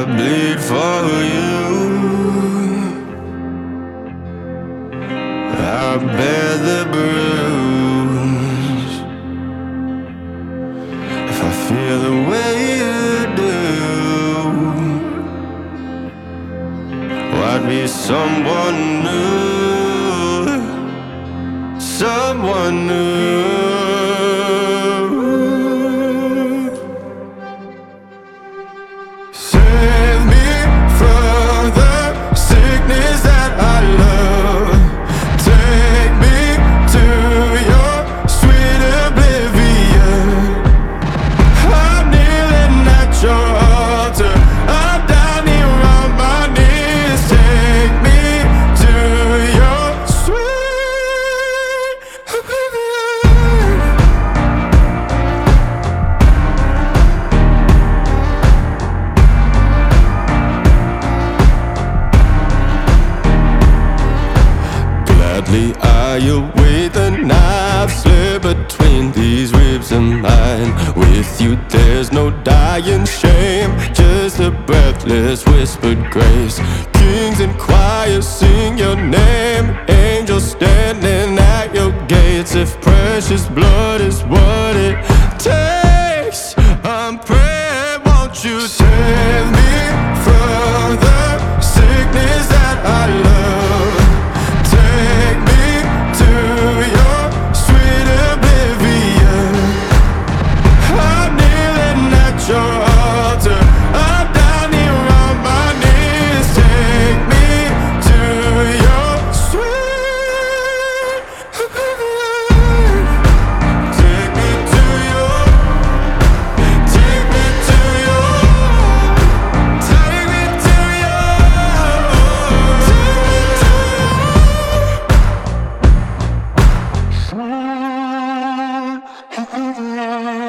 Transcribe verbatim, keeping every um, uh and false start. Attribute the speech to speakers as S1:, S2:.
S1: bleed for you. I bear the bruise. If I feel the way you do, I'd be someone new, someone new. Save me from the sickness that I love. Take me to your sweet oblivion. I'm kneeling at your altar. I'm down here on my knees. Take me to your sweet oblivion. Gladly I await the knife slip between these ribs of mine. With you there's no dying shame, just a breathless whispered grace. Kings and choirs sing your name, angels standing at your gates. If precious blood is what it takes, I'm praying, won't you save me from the sickness that I love. Take me to your sweet oblivion. I'm kneeling at your altar. I'm down here on my knees. Take me to your sweet oblivion. Take me to your, take me to your, take me to your, take me to your.